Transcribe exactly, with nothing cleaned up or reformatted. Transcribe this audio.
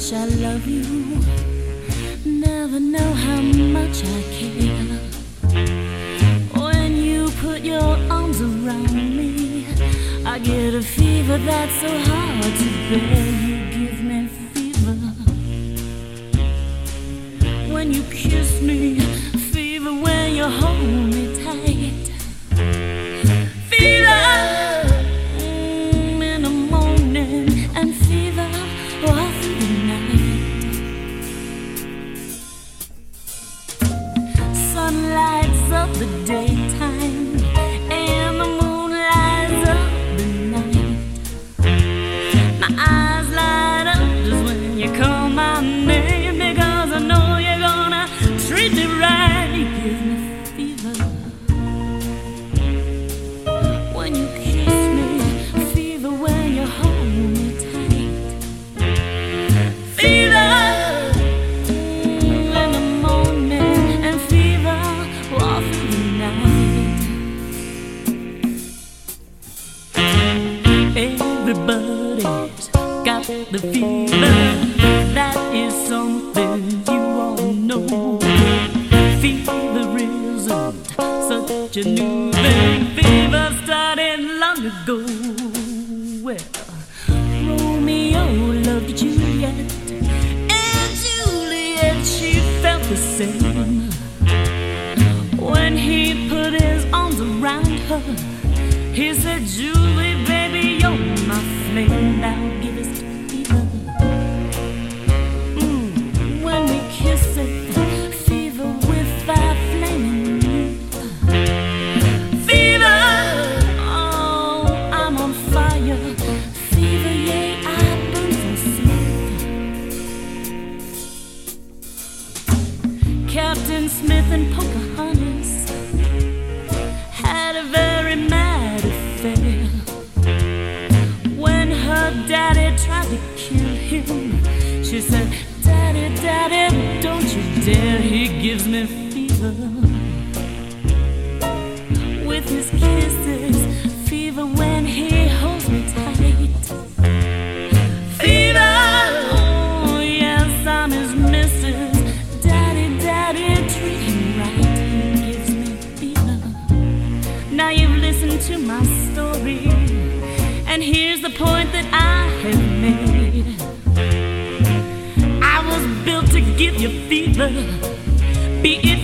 much I love you, never know how much I care. When you put your arms around me, I get a fever that's so hard to bear. You give me fever when you kiss me, fever when you hold me tight, fever mm, in the morning, and fever all through the night. Sun lights up the daytime, and the moon lights up the night. My eyes light up just when you call my name, because I know you're gonna treat me right. You give me fever when you kiss me, fever when you hold me tight, fever mm, in the morning, and fever all through the night. Everybody's got the fever, that is something you all know. Fever isn't such a new thing, fever started long ago. Well, Romeo loved Juliet, and Juliet, she felt the same. When he put his arms around her, he said, Julie, baby, you're my flame, now give us fever. Mm, when we kiss it, fever with fire flaming youth. Fever, oh, I'm on fire. Fever, yeah, I burn so smooth. Captain Smith and Pocahontas had a very mad affair. When her daddy tried to kill him, she said, Daddy, Daddy, don't you dare, he gives me fever. With his kisses, fever when he holds me tight, fever, oh yes, I'm his missus. Daddy, Daddy, treat him right, he gives me fever. Now you've listened to my story, and here's the point that I have made. I was built to give you fever, be it